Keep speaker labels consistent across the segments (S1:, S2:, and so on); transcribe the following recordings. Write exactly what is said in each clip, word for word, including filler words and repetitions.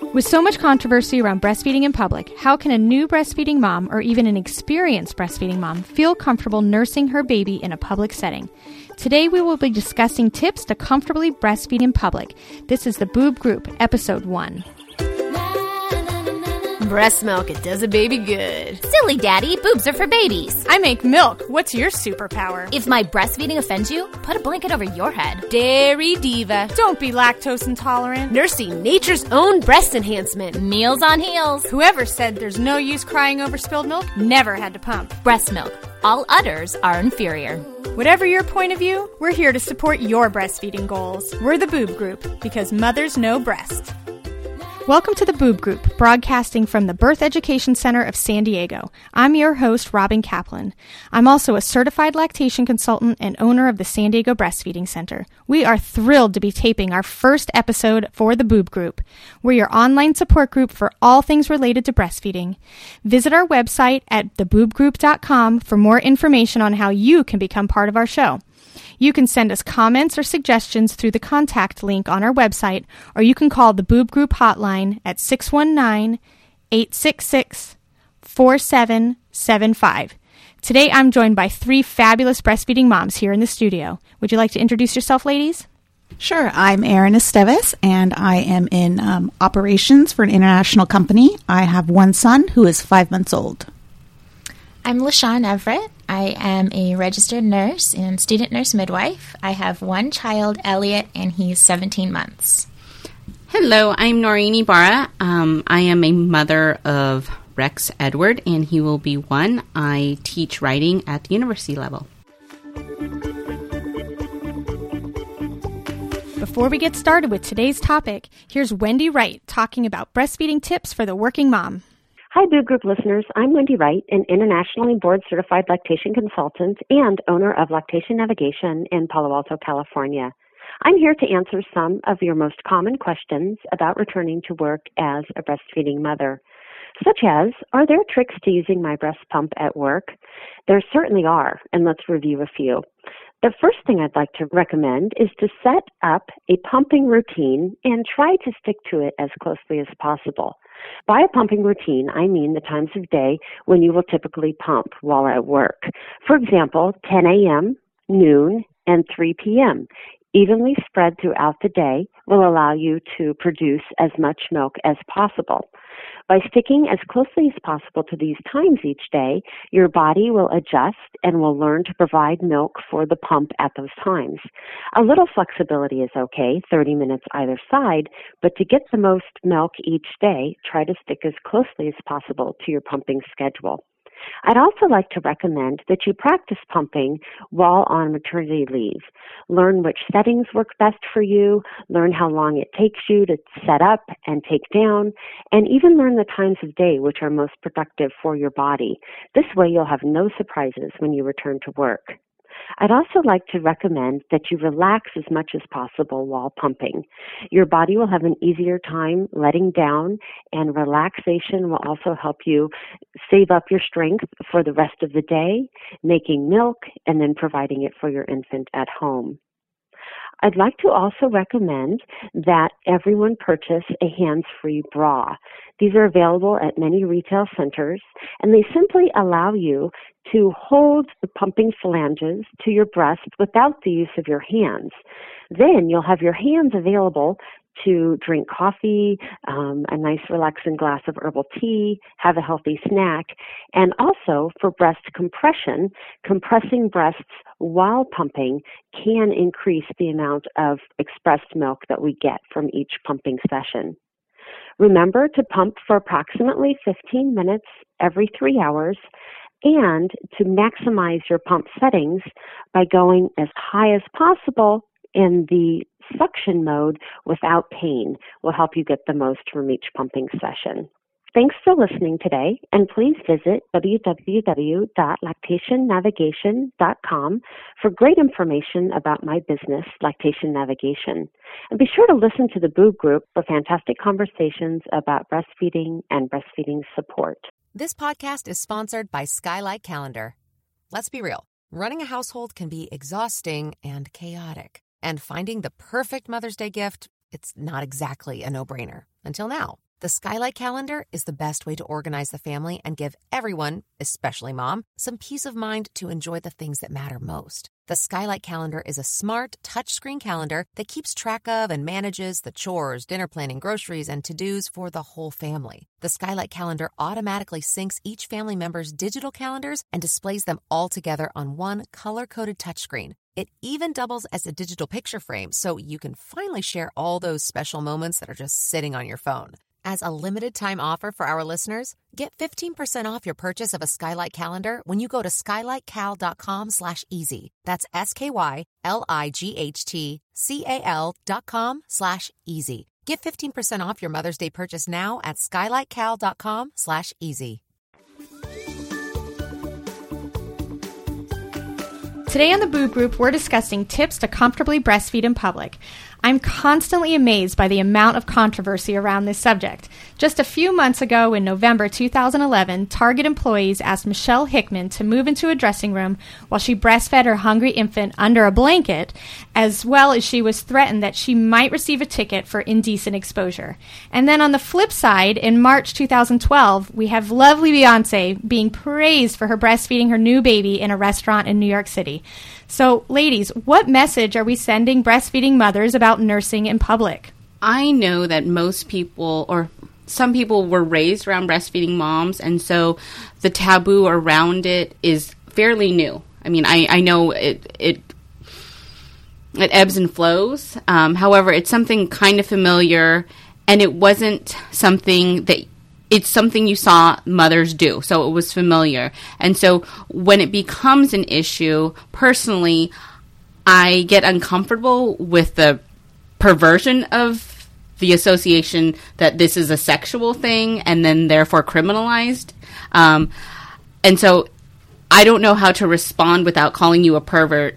S1: With so much controversy around breastfeeding in public, how can a new breastfeeding mom or even an experienced breastfeeding mom feel comfortable nursing her baby in a public setting? Today we will be discussing tips to comfortably breastfeed in public. This is the Boob Group, Episode one.
S2: Breast milk, it does a baby good.
S3: Silly daddy, boobs are for babies.
S1: I make milk. What's your superpower?
S3: If my breastfeeding offends you, put a blanket over your head.
S2: Dairy diva.
S1: Don't be lactose intolerant.
S2: Nursing nature's own breast enhancement.
S3: Meals on heels.
S1: Whoever said there's no use crying over spilled milk never had to pump.
S3: Breast milk. All udders are inferior.
S1: Whatever your point of view, we're here to support your breastfeeding goals. We're the Boob Group, because mothers know breast. Welcome to the Boob Group, broadcasting from the Birth Education Center of San Diego. I'm your host, Robin Kaplan. I'm also a certified lactation consultant and owner of the San Diego Breastfeeding Center. We are thrilled to be taping our first episode for the Boob Group. We're your online support group for all things related to breastfeeding. Visit our website at the boob group dot com for more information on how you can become part of our show. You can send us comments or suggestions through the contact link on our website, or you can call the Boob Group hotline at six one nine, eight six six, four seven seven five. Today I'm joined by three fabulous breastfeeding moms here in the studio. Would you like to introduce yourself, ladies?
S4: Sure. I'm Erin Esteves, and I am in um, operations for an international company. I have one son who is five months old.
S5: I'm LaShawn Everett. I am a registered nurse and student nurse midwife. I have one child, Elliot, and he's seventeen months.
S6: Hello, I'm Noreen Ibarra. Um, I am a mother of Rex Edward, and he will be one. I teach writing at the university level.
S1: Before we get started with today's topic, here's Wendy Wright talking about breastfeeding tips for the working mom.
S7: Hi, Boob Group listeners. I'm Wendy Wright, an internationally board-certified lactation consultant and owner of Lactation Navigation in Palo Alto, California. I'm here to answer some of your most common questions about returning to work as a breastfeeding mother, such as, are there tricks to using my breast pump at work? There certainly are, and let's review a few. The first thing I'd like to recommend is to set up a pumping routine and try to stick to it as closely as possible. By a pumping routine, I mean the times of day when you will typically pump while at work. For example, ten a.m., noon, and three p.m. Evenly spread throughout the day will allow you to produce as much milk as possible. By sticking as closely as possible to these times each day, your body will adjust and will learn to provide milk for the pump at those times. A little flexibility is okay, thirty minutes either side, but to get the most milk each day, try to stick as closely as possible to your pumping schedule. I'd also like to recommend that you practice pumping while on maternity leave. Learn which settings work best for you, learn how long it takes you to set up and take down, and even learn the times of day which are most productive for your body. This way you'll have no surprises when you return to work. I'd also like to recommend that you relax as much as possible while pumping. Your body will have an easier time letting down, and relaxation will also help you save up your strength for the rest of the day, making milk, and then providing it for your infant at home. I'd like to also recommend that everyone purchase a hands-free bra. These are available at many retail centers, and they simply allow you to hold the pumping phalanges to your breast without the use of your hands. Then you'll have your hands available to drink coffee, um, a nice relaxing glass of herbal tea, have a healthy snack, and also for breast compression, compressing breasts while pumping can increase the amount of expressed milk that we get from each pumping session. Remember to pump for approximately fifteen minutes every three hours and to maximize your pump settings by going as high as possible in the suction mode without pain will help you get the most from each pumping session. Thanks for listening today, and please visit w w w dot lactation navigation dot com for great information about my business, Lactation Navigation. And be sure to listen to the Boob Group for fantastic conversations about breastfeeding and breastfeeding support.
S8: This podcast is sponsored by Skylight Calendar. Let's be real. Running a household can be exhausting and chaotic. And finding the perfect Mother's Day gift, it's not exactly a no-brainer. Until now. The Skylight Calendar is the best way to organize the family and give everyone, especially mom, some peace of mind to enjoy the things that matter most. The Skylight Calendar is a smart, touchscreen calendar that keeps track of and manages the chores, dinner planning, groceries, and to-dos for the whole family. The Skylight Calendar automatically syncs each family member's digital calendars and displays them all together on one color-coded touchscreen. It even doubles as a digital picture frame, so you can finally share all those special moments that are just sitting on your phone. As a limited-time offer for our listeners, get fifteen percent off your purchase of a Skylight Calendar when you go to skylightcal.com slash easy. That's S-K-Y-L-I-G-H-T-C-A-L dot com slash easy. Get fifteen percent off your Mother's Day purchase now at skylightcal.com slash easy.
S1: Today on the Boob Group, we're discussing tips to comfortably breastfeed in public. I'm constantly amazed by the amount of controversy around this subject. Just a few months ago, in November two thousand eleven, Target employees asked Michelle Hickman to move into a dressing room while she breastfed her hungry infant under a blanket, as well as she was threatened that she might receive a ticket for indecent exposure. And then on the flip side, in March two thousand twelve, we have lovely Beyonce being praised for her breastfeeding her new baby in a restaurant in New York City. So, ladies, what message are we sending breastfeeding mothers about nursing in public?
S6: I know that most people, or some people, were raised around breastfeeding moms, and so the taboo around it is fairly new. I mean, I, I know it, it it ebbs and flows. Um, however, it's something kind of familiar, and it wasn't something that it's something you saw mothers do, so it was familiar. And so when it becomes an issue, personally, I get uncomfortable with the perversion of the association that this is a sexual thing and then therefore criminalized. Um, and so I don't know how to respond without calling you a pervert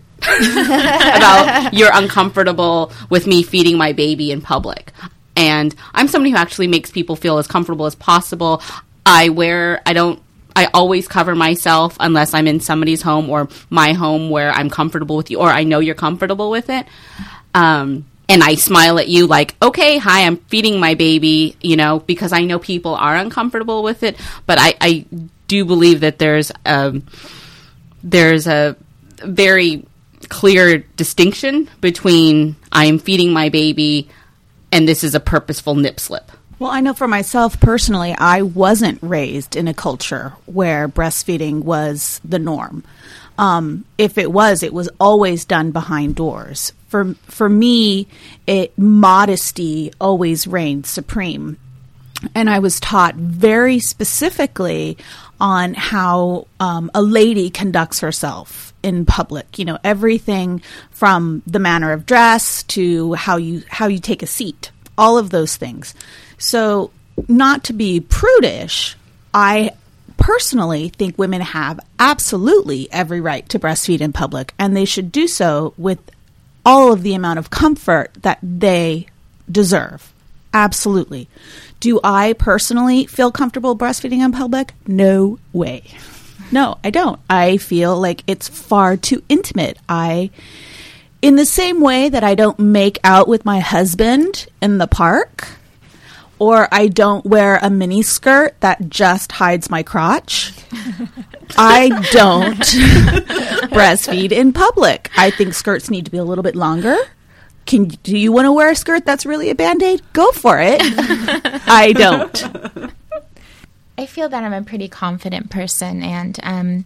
S6: about you're uncomfortable with me feeding my baby in public. And I'm somebody who actually makes people feel as comfortable as possible. I wear, I don't, I always cover myself unless I'm in somebody's home or my home where I'm comfortable with you or I know you're comfortable with it. Um, and I smile at you like, okay, hi, I'm feeding my baby, you know, because I know people are uncomfortable with it. But I, I do believe that there's um, there's a very clear distinction between I am feeding my baby and this is a purposeful nip slip.
S4: Well, I know for myself personally, I wasn't raised in a culture where breastfeeding was the norm. Um, if it was, it was always done behind doors. For for me, it modesty always reigned supreme. And I was taught very specifically on how um, a lady conducts herself in public. You know, everything from the manner of dress to how you how you take a seat, all of those things. So not to be prudish, I personally think women have absolutely every right to breastfeed in public, and they should do so with all of the amount of comfort that they deserve. Absolutely. Do I personally feel comfortable breastfeeding in public? No way. No, I don't. I feel like it's far too intimate. I, in the same way that I don't make out with my husband in the park, or I don't wear a mini skirt that just hides my crotch, I don't breastfeed in public. I think skirts need to be a little bit longer. Can do you want to wear a skirt that's really a Band-Aid? Go for it. I don't.
S5: I feel that I'm a pretty confident person, and um,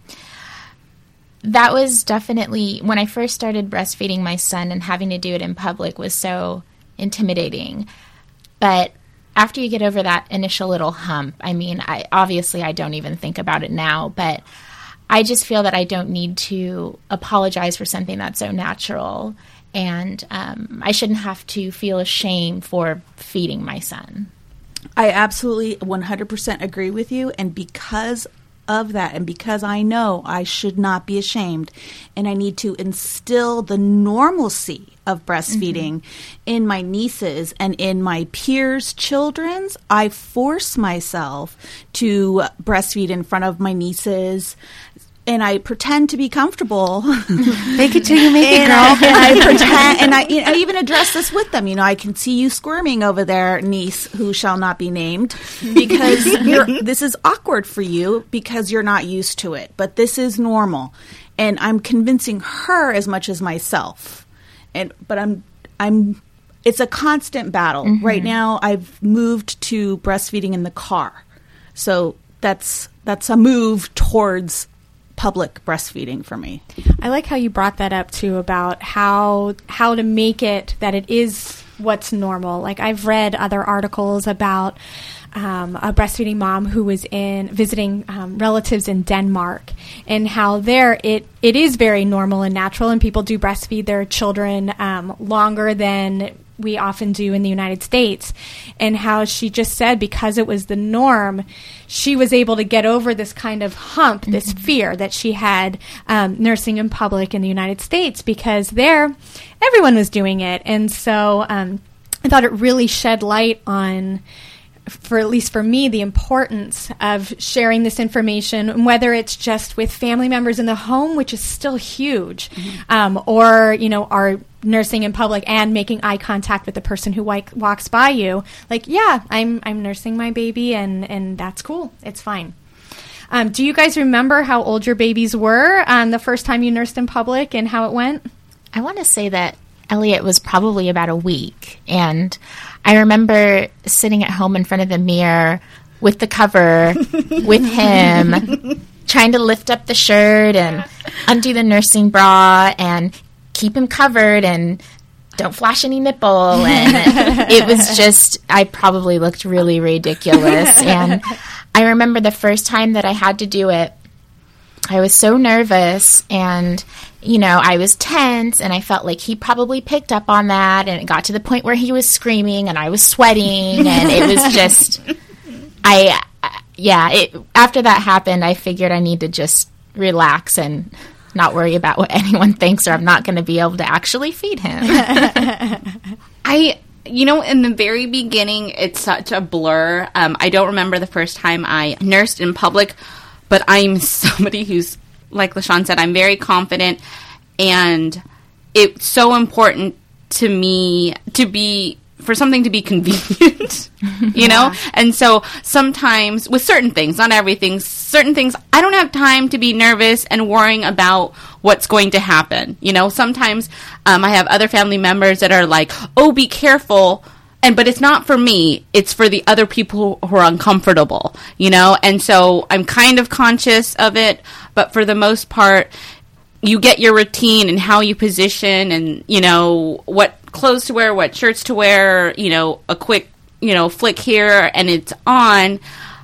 S5: that was definitely, when I first started breastfeeding my son and having to do it in public was so intimidating. But after you get over that initial little hump, I mean, I obviously I don't even think about it now, but I just feel that I don't need to apologize for something that's so natural. And um, I shouldn't have to feel ashamed for feeding my son.
S4: I absolutely one hundred percent agree with you. And because of that, and because I know I should not be ashamed, and I need to instill the normalcy of breastfeeding mm-hmm. in my nieces and in my peers' children's, I force myself to breastfeed in front of my nieces and I pretend to be comfortable.
S6: Fake it till you make it,
S4: and,
S6: girl.
S4: I, and I pretend, and I, you know, I even address this with them. You know, I can see you squirming over there, niece who shall not be named, because you're, this is awkward for you because you're not used to it. But this is normal, and I'm convincing her as much as myself. And but I'm I'm. It's a constant battle. Mm-hmm. Right now, I've moved to breastfeeding in the car, so that's that's a move towards public breastfeeding for me.
S1: I like how you brought that up too, about how how to make it that it is what's normal. Like, I've read other articles about um, a breastfeeding mom who was in visiting um, relatives in Denmark, and how there it it is very normal and natural, and people do breastfeed their children um, longer than we often do in the United States, and how she just said because it was the norm, she was able to get over this kind of hump, mm-hmm. this fear that she had um, nursing in public in the United States, because there everyone was doing it. And so um, I thought it really shed light on, for at least for me, the importance of sharing this information, whether it's just with family members in the home, which is still huge, mm-hmm. um, or, you know, our nursing in public and making eye contact with the person who w- walks by you. Like, yeah, I'm I'm nursing my baby, and, and that's cool. It's fine. Um, do you guys remember how old your babies were um, the first time you nursed in public and how it went?
S5: I want to say that Elliot was probably about a week, and I remember sitting at home in front of the mirror with the cover, with him, trying to lift up the shirt and undo the nursing bra and keep him covered and don't flash any nipple. And it was just, I probably looked really ridiculous. And I remember the first time that I had to do it, I was so nervous, and, you know, I was tense, and I felt like he probably picked up on that, and it got to the point where he was screaming, and I was sweating, and it was just, I, yeah, it, after that happened, I figured I need to just relax and not worry about what anyone thinks, or I'm not going to be able to actually feed him.
S6: I... You know, in the very beginning, it's such a blur. Um, I don't remember the first time I nursed in public, but I'm somebody who's, like LaShawn said, I'm very confident, and it's so important to me to be, for something to be convenient, you yeah. know? And so sometimes, with certain things, not everything, certain things, I don't have time to be nervous and worrying about what's going to happen. You know, sometimes um, I have other family members that are like, oh, be careful. And but it's not for me. It's for the other people who are uncomfortable, you know? And so I'm kind of conscious of it. But for the most part, you get your routine and how you position and, you know, what clothes to wear, what shirts to wear, you know, a quick, you know, flick here and it's on,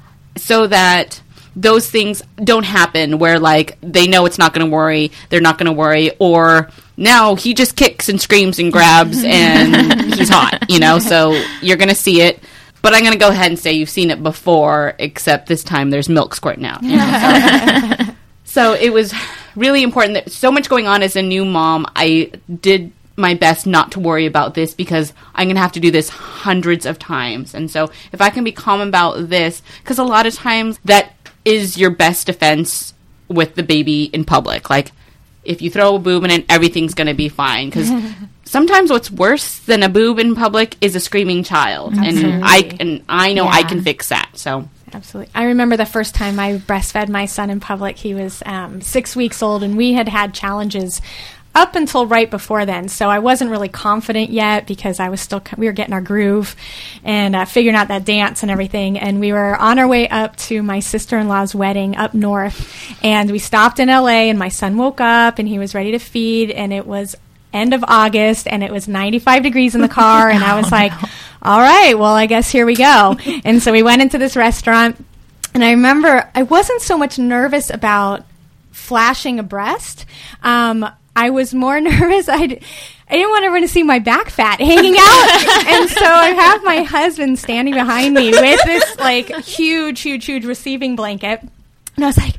S6: so that those things don't happen where, like, they know it's not going to worry, they're not going to worry, or now he just kicks and screams and grabs and he's hot, you know, so you're going to see it. But I'm going to go ahead and say you've seen it before, except this time there's milk squirting out. You know? so, so it was really important that so much going on as a new mom. I did my best not to worry about this because I'm going to have to do this hundreds of times. And so if I can be calm about this, because a lot of times that is your best defense with the baby in public. Like, if you throw a boob in it, everything's going to be fine. Because sometimes what's worse than a boob in public is a screaming child. Absolutely. And I and I know yeah. I can fix that. So
S1: absolutely. I remember the first time I breastfed my son in public. He was um, six weeks old, and we had had challenges up until right before then. So I wasn't really confident yet because I was still, we were getting our groove and uh, figuring out that dance and everything. And we were on our way up to my sister-in-law's wedding up north. And we stopped in L A, and my son woke up and he was ready to feed. And it was end of August, and it was ninety-five degrees in the car. And I was like, no. all right, well, I guess here we go. And so we went into this restaurant. And I remember I wasn't so much nervous about flashing a breast. Um, I was more nervous. I, d- I didn't want everyone to see my back fat hanging out. And so I have my husband standing behind me with this, like, huge, huge, huge receiving blanket. And I was like,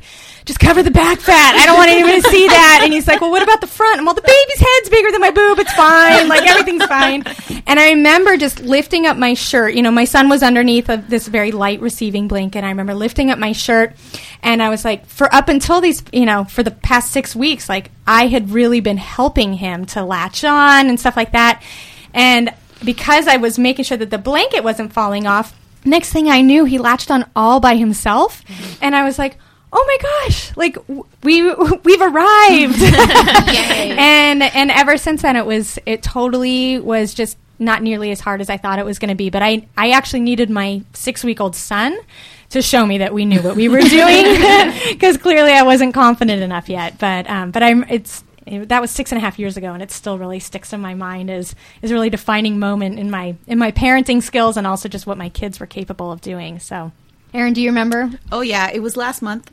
S1: just cover the back fat. I don't want anyone to see that. And he's like, well, what about the front? I'm all, the baby's head's bigger than my boob. It's fine. Like, everything's fine. And I remember just lifting up my shirt. You know, my son was underneath of this very light receiving blanket. I remember lifting up my shirt, and I was like, for up until these, you know, for the past six weeks, like, I had really been helping him to latch on and stuff like that. And because I was making sure that the blanket wasn't falling off, next thing I knew, he latched on all by himself. Mm-hmm. And I was like, oh my gosh, like, we, we've arrived. and and ever since then, it was, it totally was just not nearly as hard as I thought it was going to be. But I, I actually needed my six-week-old son to show me that we knew what we were doing, because clearly I wasn't confident enough yet. But um, but I'm it's it, that was six and a half years ago, and it still really sticks in my mind as is a really defining moment in my in my parenting skills, and also just what my kids were capable of doing. So, Erin, do you remember?
S4: Oh yeah, it was last month.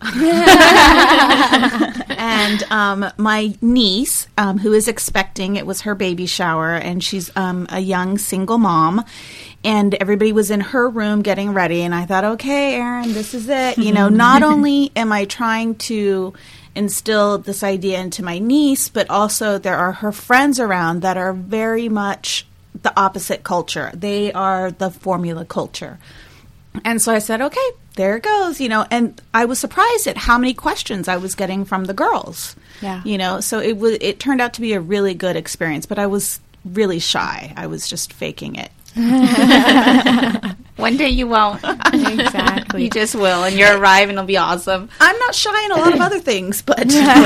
S4: And um, my niece, um, who is expecting, it was her baby shower, and she's um, a young single mom. And everybody was in her room getting ready, and I thought, okay, Erin, this is it. You know, not only am I trying to instill this idea into my niece, but also there are her friends around that are very much the opposite culture. They are the formula culture. And so I said, okay, there it goes, you know, and I was surprised at how many questions I was getting from the girls.
S1: Yeah.
S4: You know, so it was, it turned out to be a really good experience, but I was really shy. I was just faking it.
S5: One day you won't.
S1: Exactly.
S5: You just will, and you'll arrive, and it'll be awesome.
S4: I'm not shy in a lot of other things, but...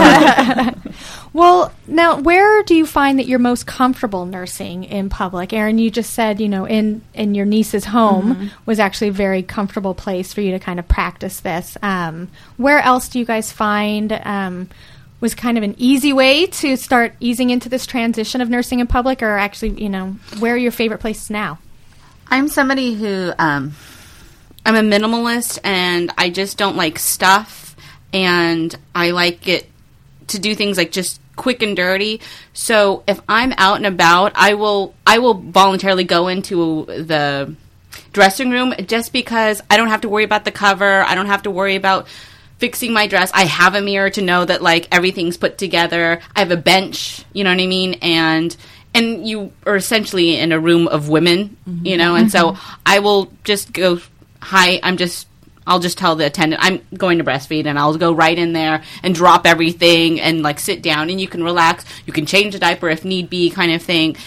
S1: Well, now, where do you find that you're most comfortable nursing in public? Erin, you just said, you know, in, in your niece's home mm-hmm. was actually a very comfortable place for you to kind of practice this. Um, where else do you guys find... Um, was kind of an easy way to start easing into this transition of nursing in public, or actually, you know, where are your favorite places now?
S6: I'm somebody who, um, I'm a minimalist, and I just don't like stuff, and I like it to do things like just quick and dirty. So if I'm out and about, I will, I will voluntarily go into the dressing room just because I don't have to worry about the cover. I don't have to worry about fixing my dress. I have a mirror to know that, like, everything's put together. I have a bench, you know what I mean? And and you are essentially in a room of women, mm-hmm. you know? And mm-hmm. so I will just go, hi, I'm just, I'll just tell the attendant, I'm going to breastfeed, and I'll go right in there and drop everything and, like, sit down, and you can relax. You can change the diaper if need be, kind of thing.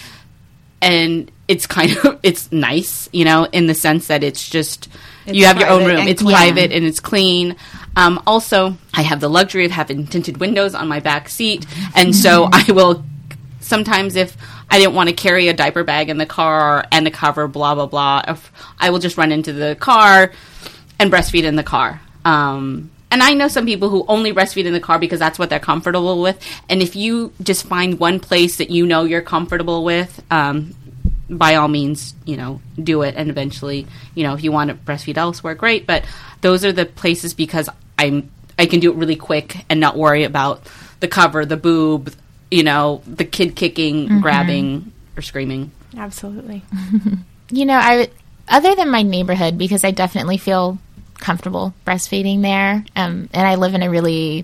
S6: And it's kind of, it's nice, you know, in the sense that it's just, it's you have your own room. It's private and it's clean. Um, also, I have the luxury of having tinted windows on my back seat, and so I will sometimes, if I didn't want to carry a diaper bag in the car and the cover, blah, blah, blah, if I will just run into the car and breastfeed in the car. Um, and I know some people who only breastfeed in the car because that's what they're comfortable with, and if you just find one place that you know you're comfortable with, um, by all means, you know, do it. And eventually, you know, if you want to breastfeed elsewhere, great. But those are the places because I'm, I can do it really quick and not worry about the cover, the boob, you know, the kid kicking, mm-hmm. grabbing, or screaming.
S1: Absolutely.
S5: You know, I, other than my neighborhood, because I definitely feel comfortable breastfeeding there, um, and I live in a really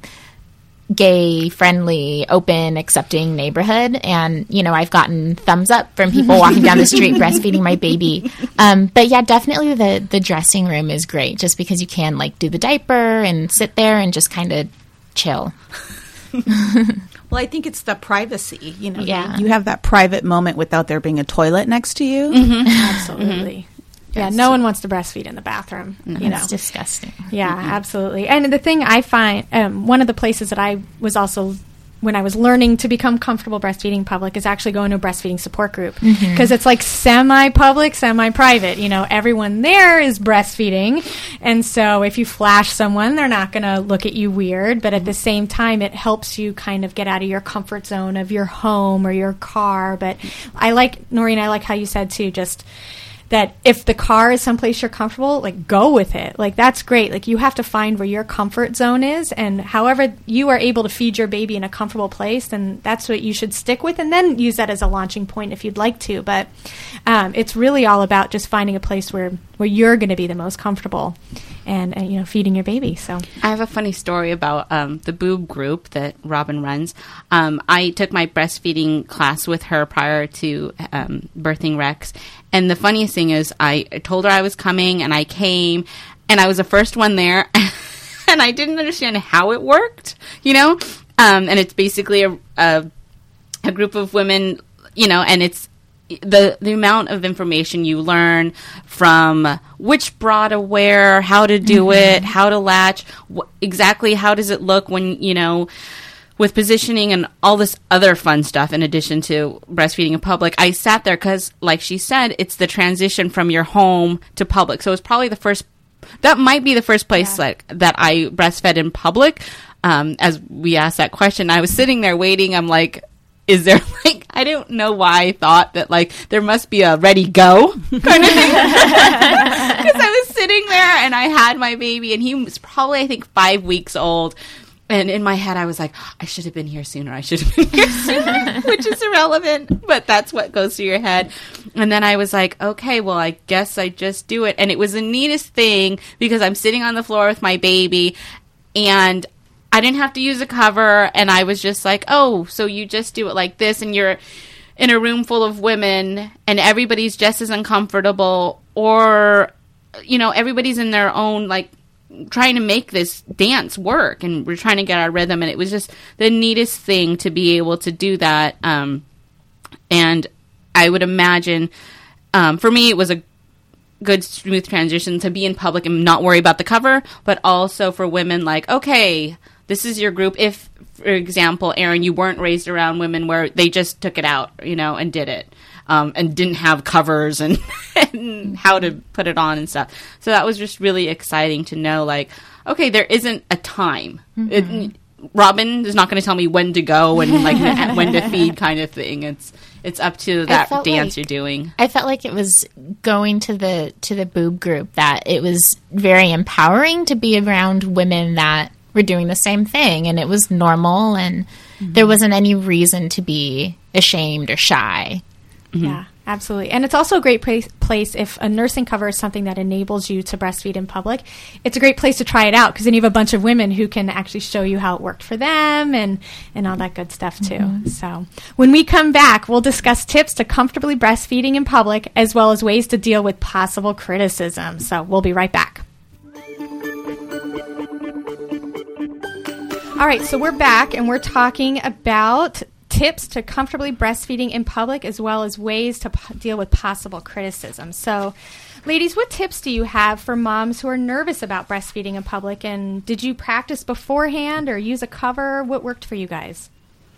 S5: gay, friendly, open, accepting neighborhood, and you know, I've gotten thumbs up from people walking down the street breastfeeding my baby. Um, but yeah, definitely the the dressing room is great, just because you can like do the diaper and sit there and just kind of chill.
S4: Well, I think it's the privacy. You know,
S5: yeah.
S4: you, you have that private moment without there being a toilet next to you.
S1: Mm-hmm. Absolutely. Mm-hmm. Yeah,
S4: Yes.
S1: no one wants to breastfeed in the bathroom.
S5: No,
S1: you know,
S5: it's disgusting.
S1: Yeah, mm-hmm. absolutely. And the thing I find, um, one of the places that I was also, when I was learning to become comfortable breastfeeding public, is actually going to a breastfeeding support group. Because mm-hmm. it's like semi-public, semi-private. You know, everyone there is breastfeeding. And so if you flash someone, they're not going to look at you weird. But at the same time, it helps you kind of get out of your comfort zone of your home or your car. But I like, Noreen, I like how you said, too, just that if the car is someplace you're comfortable, like, go with it. Like, that's great. Like, you have to find where your comfort zone is, and however you are able to feed your baby in a comfortable place, then that's what you should stick with, and then use that as a launching point if you'd like to. But um, it's really all about just finding a place where, where you're going to be the most comfortable. and, and you know, feeding your baby. So
S6: I have a funny story about um, the boob group that Robin runs. Um, I took my breastfeeding class with her prior to um, birthing Rex. And the funniest thing is I told her I was coming, and I came, and I was the first one there. And I didn't understand how it worked, you know? Um, and it's basically a, a, a group of women, you know, and it's the the amount of information you learn from which bra to wear, how to do mm-hmm. it, how to latch, wh- exactly how does it look when, you know, with positioning and all this other fun stuff in addition to breastfeeding in public. I sat there because, like she said, it's the transition from your home to public. So it's probably the first, that might be the first place yeah. like that I breastfed in public. Um, as we asked that question, I was sitting there waiting. I'm like, is there like, I don't know why I thought that like there must be a ready go kind of thing. Because I was sitting there and I had my baby and he was probably, I think, five weeks old. And in my head, I was like, I should have been here sooner. I should have been here sooner, which is irrelevant. But that's what goes through your head. And then I was like, okay, well, I guess I just do it. And it was the neatest thing because I'm sitting on the floor with my baby and I didn't have to use a cover, and I was just like, oh, so you just do it like this, and you're in a room full of women, and everybody's just as uncomfortable, or, you know, everybody's in their own, like, trying to make this dance work, and we're trying to get our rhythm, and it was just the neatest thing to be able to do that, um, and I would imagine, um, for me, it was a good, smooth transition to be in public and not worry about the cover, but also for women, like, okay, this is your group. If, for example, Erin, you weren't raised around women where they just took it out, you know, and did it, um, and didn't have covers and, and how to put it on and stuff. So that was just really exciting to know, like, okay, there isn't a time. Mm-hmm. It, Robin is not going to tell me when to go and like when to feed, kind of thing. It's it's up to that dance
S5: like,
S6: you're doing.
S5: I felt like it was going to the to the boob group that it was very empowering to be around women that were doing the same thing, and it was normal, and mm-hmm. there wasn't any reason to be ashamed or shy.
S1: Mm-hmm. Yeah, absolutely. And it's also a great place, place if a nursing cover is something that enables you to breastfeed in public. It's a great place to try it out because then you have a bunch of women who can actually show you how it worked for them and, and all that good stuff too. Mm-hmm. So when we come back, we'll discuss tips to comfortably breastfeeding in public as well as ways to deal with possible criticism. So we'll be right back. All right, so we're back and we're talking about tips to comfortably breastfeeding in public as well as ways to p- deal with possible criticism. So, ladies, what tips do you have for moms who are nervous about breastfeeding in public? And did you practice beforehand or use a cover? What worked for you guys?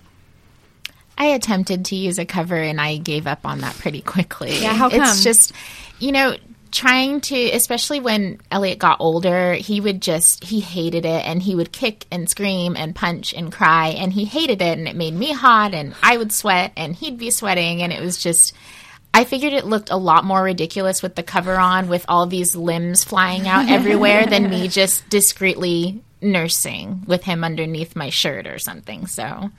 S5: I attempted to use a cover and I gave up on that pretty quickly.
S1: Yeah, how come?
S5: It's just, you know, trying to, especially when Elliot got older, he would just, he hated it, and he would kick and scream and punch and cry, and he hated it, and it made me hot, and I would sweat, and he'd be sweating, and it was just, I figured it looked a lot more ridiculous with the cover on, with all these limbs flying out everywhere, than me just discreetly nursing with him underneath my shirt or something, so...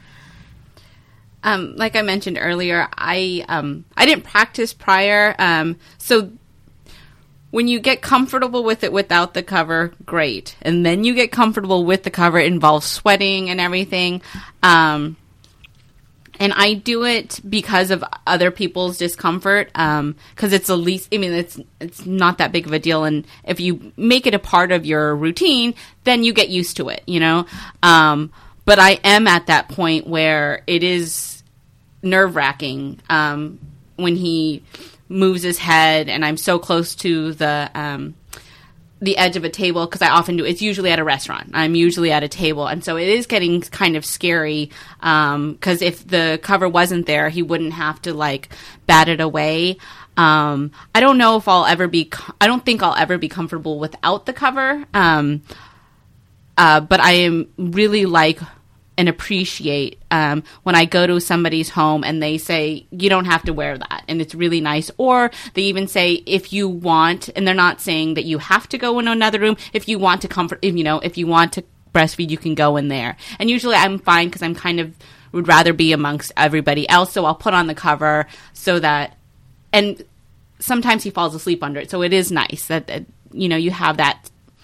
S6: Um, like I mentioned earlier, I um, I didn't practice prior, um, so... When you get comfortable with it without the cover, great. And then you get comfortable with the cover. It involves sweating and everything. Um, and I do it because of other people's discomfort. Um, because it's the least, I mean, it's it's not that big of a deal. And if you make it a part of your routine, then you get used to it, you know. Um, but I am at that point where it is nerve-wracking um, when he... moves his head, and I'm so close to the um, the edge of a table because I often do. It's usually at a restaurant. I'm usually at a table, and so it is getting kind of scary because um, if the cover wasn't there, he wouldn't have to like bat it away. Um, I don't know if I'll ever be. I don't think I'll ever be comfortable without the cover. Um, uh, but I am really like. And appreciate um, when I go to somebody's home and they say, you don't have to wear that. And it's really nice. Or they even say, if you want, and they're not saying that you have to go in another room. If you want to comfort, if, you know, if you want to breastfeed, you can go in there. And usually I'm fine because I'm kind of would rather be amongst everybody else. So I'll put on the cover so that, and sometimes he falls asleep under it. So it is nice that, that you know, you have that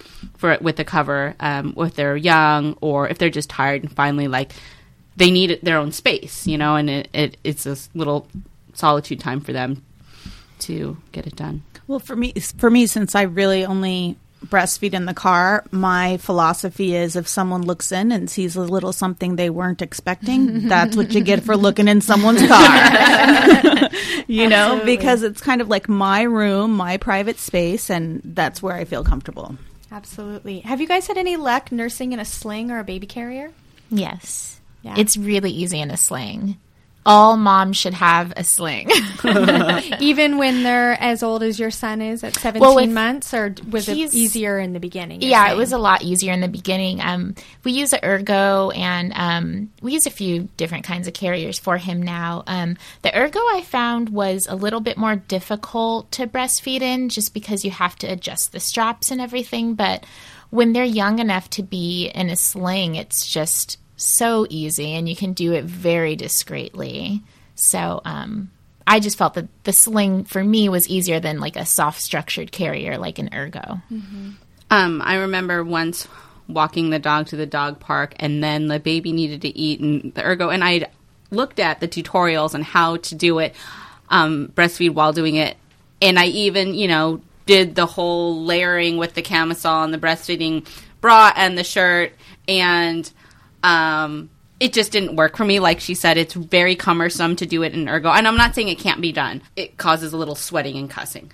S6: for with the cover, um, if they're young or if they're just tired and finally like they need their own space, you know, and it, it it's a little solitude time for them to get it done.
S4: Well, for me, for me, since I really only breastfeed in the car, my philosophy is if someone looks in and sees a little something they weren't expecting, that's what you get for looking in someone's car. You know,
S1: Absolutely.
S4: because it's kind of like my room, my private space, and that's where I feel comfortable.
S1: Absolutely. Have you guys had any luck nursing in a sling or a baby carrier?
S5: Yes.
S1: Yeah.
S5: It's really easy in a sling. All moms should have a sling.
S1: Even when they're as old as your son is at seventeen
S5: Well, with-
S1: months, or was it
S5: he's-
S1: easier in the beginning? you're
S5: Yeah,
S1: saying?
S5: it was a lot easier in the beginning. Um, we use a Ergo, and um, we use a few different kinds of carriers for him now. Um, the Ergo I found was a little bit more difficult to breastfeed in, just because you have to adjust the straps and everything. But when they're young enough to be in a sling, it's just so easy, and you can do it very discreetly. So um, I just felt that the sling for me was easier than like a soft structured carrier like an Ergo.
S6: Um, I remember once walking the dog to the dog park, and then the baby needed to eat, and the Ergo, and I looked at the tutorials on how to do it, um, breastfeed while doing it, and I even, you know, did the whole layering with the camisole and the breastfeeding bra and the shirt, and um, it just didn't work for me. Like she said, it's very cumbersome to do it in Ergo, and I'm not saying it can't be done. It causes a little sweating and cussing.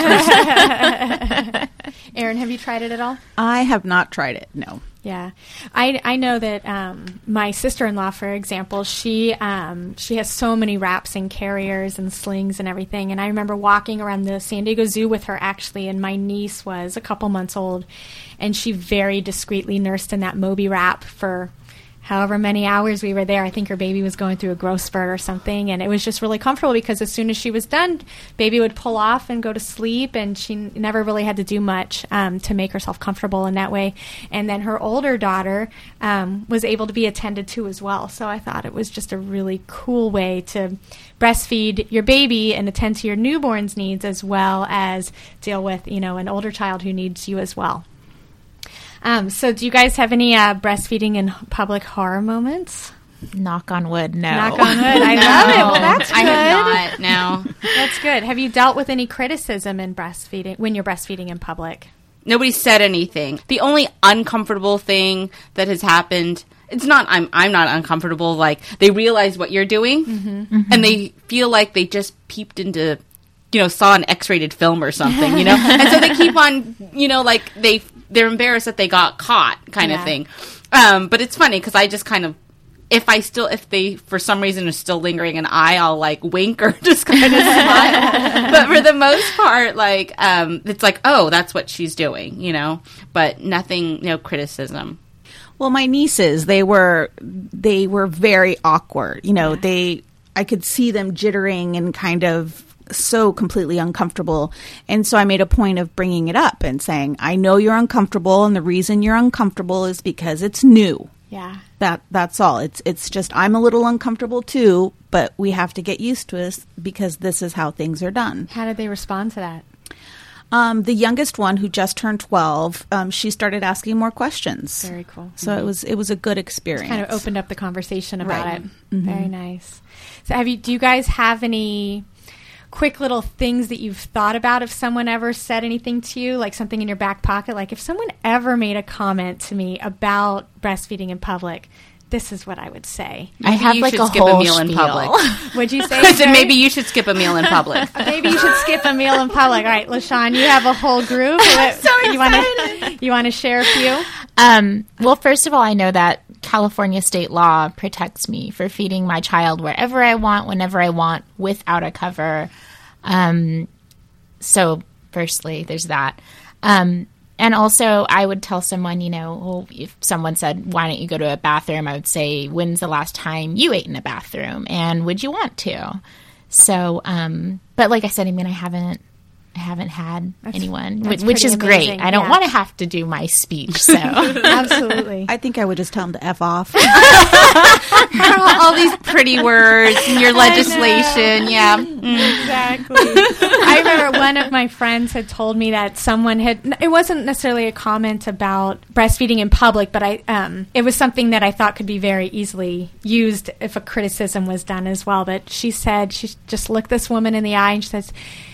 S1: Erin, have you tried it at all?
S4: I have not tried it, no.
S1: Yeah, I, I know that um, my sister-in-law, for example, she um, she has so many wraps and carriers and slings and everything. And I remember walking around the San Diego Zoo with her, actually, and my niece was a couple months old, and she very discreetly nursed in that Moby wrap for however many hours we were there. I think her baby was going through a growth spurt or something, and it was just really comfortable because as soon as she was done, baby would pull off and go to sleep, and she n- never really had to do much um, to make herself comfortable in that way. And then her older daughter um, was able to be attended to as well. So I thought it was just a really cool way to breastfeed your baby and attend to your newborn's needs, as well as deal with, you know, an older child who needs you as well. Um, so do you guys have any uh, breastfeeding in public horror moments?
S5: Knock on wood, no.
S1: Knock on wood. I love it. Well, that's good.
S6: I have not, no.
S1: That's good. Have you dealt with any criticism in breastfeeding when you're breastfeeding in public?
S6: Nobody said anything. The only uncomfortable thing that has happened, it's not I'm I'm not uncomfortable, like they realize what you're doing, mm-hmm. and they feel like they just peeped into, you know, saw an X-rated film or something, you know? And so they keep on, you know, like they they're embarrassed that they got caught kind
S1: Yeah.
S6: of thing. Um, but it's funny because I just kind of, if I still, if they, for some reason, are still lingering an eye, I'll, like, wink or just kind of smile. But for the most part, like, um, it's like, oh, that's what she's doing, you know? But nothing, no criticism.
S4: Well, my nieces, they were they were very awkward. You know, they I could see them jittering and kind of so completely uncomfortable. And so I made a point of bringing it up and saying, I know you're uncomfortable, and the reason you're uncomfortable is because it's new.
S1: Yeah.
S4: That that's all. It's it's just I'm a little uncomfortable too, but we have to get used to it because this is how things are done.
S1: How did they respond to that?
S4: Um, the youngest one, who just turned twelve, um, she started asking more questions.
S1: Very cool.
S4: So it was it was a good experience.
S1: Kind of opened up the conversation about
S4: Right.
S1: it. Very nice. So have you? Do you guys have any quick little things that you've thought about if someone ever said anything to you, like something in your back pocket? Like if someone ever made a comment to me about breastfeeding in public, this is what I would say.
S5: I have
S6: you
S5: like
S6: should
S5: a
S6: skip
S5: whole
S6: a meal in
S5: spiel.
S6: public.
S1: Would you say?
S6: I said
S1: Sherry?
S6: maybe you should skip a meal in public.
S1: Maybe you should skip a meal in public. All right, LaShawn, you have a whole group. I'm
S5: so
S1: you wanna, you want to share a few?
S5: Um, well, first of all, I know that California state law protects me for feeding my child wherever I want, whenever I want, without a cover. Um, so firstly, there's that. Um, and also I would tell someone, you know, well, if someone said, why don't you go to a bathroom? I would say, when's the last time you ate in a bathroom? And would you want to? So, um, but like I said, I mean, I haven't, I haven't had
S1: That's-
S5: anyone,
S1: that's
S5: which, which is
S1: pretty amazing,
S5: great. I don't
S1: yeah.
S5: want to have to do my speech, so
S1: Absolutely.
S4: I think I would just tell him to F off.
S6: all, all these pretty words and your legislation. Yeah. Mm.
S1: Exactly. I remember one of my friends had told me that someone had, it wasn't necessarily a comment about breastfeeding in public, but I, um, it was something that I thought could be very easily used if a criticism was done as well. But she said, she just looked this woman in the eye and she says,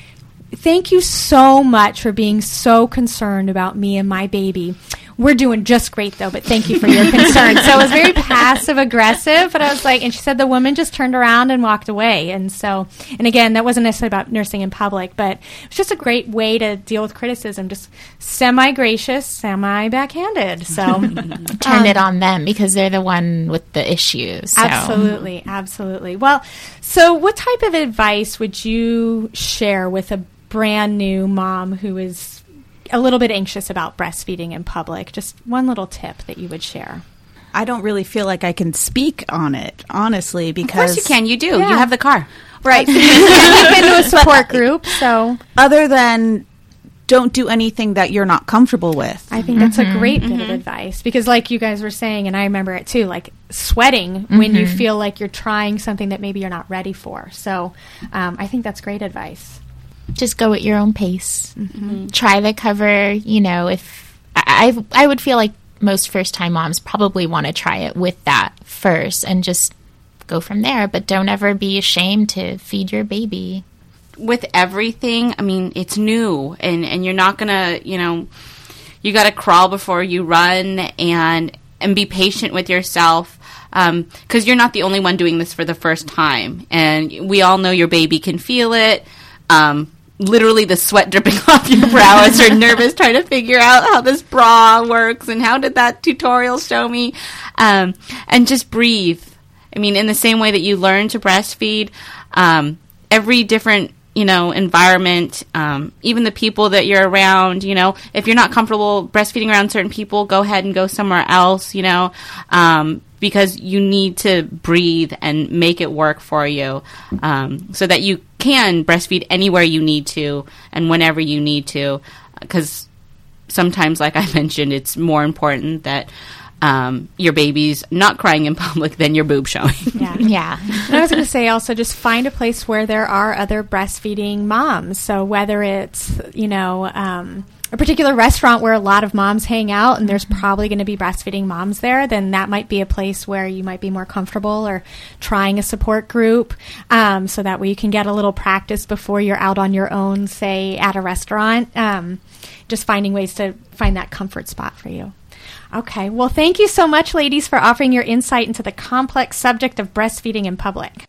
S1: "Thank you so much for being so concerned about me and my baby. We're doing just great, though, but thank you for your concern." So it was very passive aggressive, but I was like, and she said the woman just turned around and walked away. And so, and again, that wasn't necessarily about nursing in public, but it's just a great way to deal with criticism, just semi-gracious, semi-backhanded. So
S5: turn
S1: um,
S5: it on them because they're the one with the issues. So.
S1: Absolutely, absolutely. Well, so what type of advice would you share with a brand new mom who is a little bit anxious about breastfeeding in public? Just one little tip that you would share.
S4: I don't really feel like I can speak on it, honestly, because...
S6: Of course you can. You do.
S1: Yeah.
S6: You have the car.
S4: Right.
S1: You've been to a support group, so
S4: Other than don't do anything that you're not comfortable with.
S1: I think that's a great bit of advice because like you guys were saying, and I remember it too, like sweating when you feel like you're trying something that maybe you're not ready for. So um, I think that's great advice.
S5: Just go at your own pace. Mm-hmm. Try the cover. You know, if I, I I would feel like most first-time moms probably want to try it with that first and just go from there. But don't ever be ashamed to feed your baby.
S6: With everything, I mean, it's new, and, and you're not gonna, you know, you got to crawl before you run, and and be patient with yourself. Um, 'cause you're not the only one doing this for the first time, and we all know your baby can feel it. Um, literally the sweat dripping off your brow as you're nervous trying to figure out how this bra works and how did that tutorial show me. Um, and just breathe. I mean, in the same way that you learn to breastfeed, um, every different, you know, environment, um, even the people that you're around, you know, if you're not comfortable breastfeeding around certain people, go ahead and go somewhere else, you know, um, because you need to breathe and make it work for you, um, so that you can breastfeed anywhere you need to and whenever you need to, because sometimes, like I mentioned, it's more important that um, your baby's not crying in public than your boob showing.
S1: Yeah.
S5: Yeah.
S1: And I was going to say also just find a place where there are other breastfeeding moms. So whether it's, you know, um, a particular restaurant where a lot of moms hang out and there's probably going to be breastfeeding moms there, then that might be a place where you might be more comfortable, or trying a support group, um, so that way you can get a little practice before you're out on your own, say at a restaurant. Um, just finding ways to find that comfort spot for you. Okay. Well, thank you so much, ladies, for offering your insight into the complex subject of breastfeeding in public.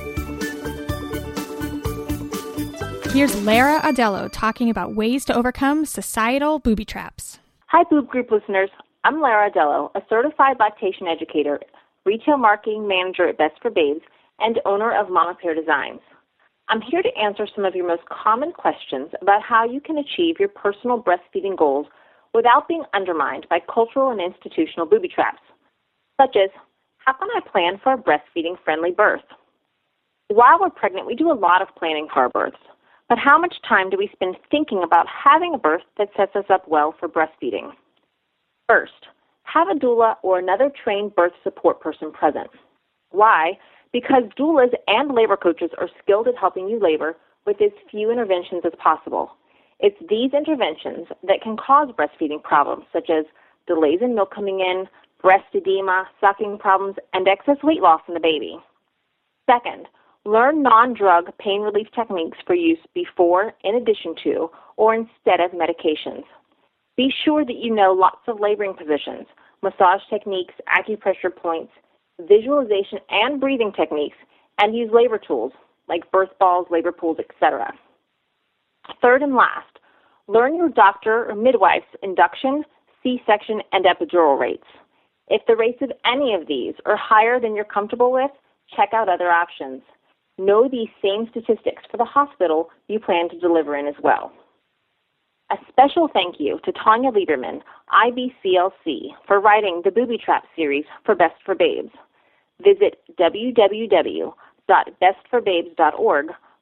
S1: Here's Lara Adello talking about ways to overcome societal booby traps.
S9: Hi, Boob Group listeners. I'm Lara Adello, a certified lactation educator, retail marketing manager at Best for Babes, and owner of Mama Pear Designs. I'm here to answer some of your most common questions about how you can achieve your personal breastfeeding goals without being undermined by cultural and institutional booby traps, such as, how can I plan for a breastfeeding-friendly birth? While we're pregnant, we do a lot of planning for our births, but how much time do we spend thinking about having a birth that sets us up well for breastfeeding? First, have a doula or another trained birth support person present. Why? Because doulas and labor coaches are skilled at helping you labor with as few interventions as possible. It's these interventions that can cause breastfeeding problems, such as delays in milk coming in, breast edema, sucking problems, and excess weight loss in the baby. Second, learn non-drug pain relief techniques for use before, in addition to, or instead of medications. Be sure that you know lots of laboring positions, massage techniques, acupressure points, visualization and breathing techniques, and use labor tools like birth balls, labor pools, et cetera. Third and last, learn your doctor or midwife's induction, C-section, and epidural rates. If the rates of any of these are higher than you're comfortable with, check out other options. Know these same statistics for the hospital you plan to deliver in as well. A special thank you to Tanya Lieberman, I B C L C, for writing the Booby Trap series for Best for Babes. Visit w w w dot best for babes dot org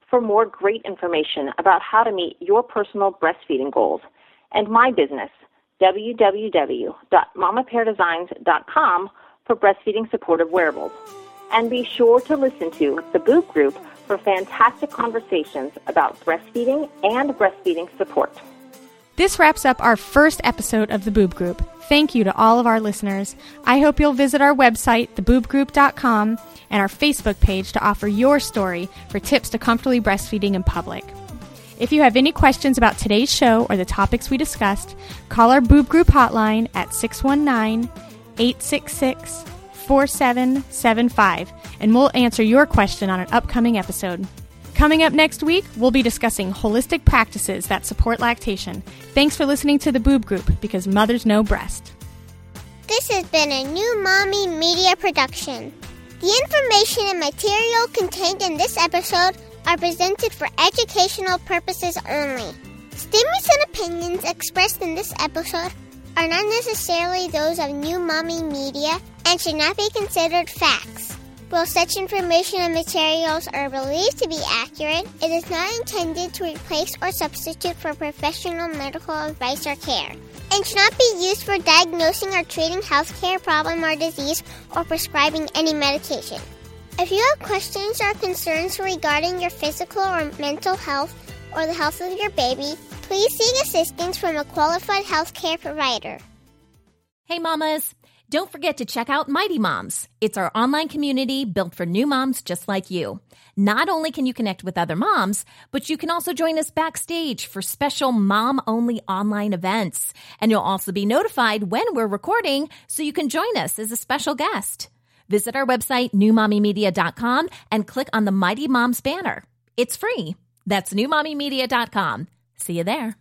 S9: for more great information about how to meet your personal breastfeeding goals, and my business, w w w dot mama pear designs dot com, for breastfeeding supportive wearables. And be sure to listen to the Boob Group for fantastic conversations about breastfeeding and breastfeeding support.
S1: This wraps up our first episode of the Boob Group. Thank you to all of our listeners. I hope you'll visit our website, the boob group dot com, and our Facebook page to offer your story for tips to comfortably breastfeeding in public. If you have any questions about today's show or the topics we discussed, call our Boob Group hotline at six one nine, eight six six, four seven seven five, and we'll answer your question on an upcoming episode. Coming up next week, we'll be discussing holistic practices that support lactation. Thanks for listening to the Boob Group, because mothers know breast.
S10: This has been a New Mommy Media production. The information and material contained in this episode are presented for educational purposes only. Statements and opinions expressed in this episode are not necessarily those of New Mommy Media and should not be considered facts. While such information and materials are believed to be accurate, it is not intended to replace or substitute for professional medical advice or care, and should not be used for diagnosing or treating healthcare problem or disease or prescribing any medication. If you have questions or concerns regarding your physical or mental health or the health of your baby, please seek assistance from a qualified healthcare provider.
S3: Hey, mamas. Don't forget to check out Mighty Moms. It's our online community built for new moms just like you. Not only can you connect with other moms, but you can also join us backstage for special mom-only online events. And you'll also be notified when we're recording, so you can join us as a special guest. Visit our website, new mommy media dot com, and click on the Mighty Moms banner. It's free. That's new mommy media dot com. See you there.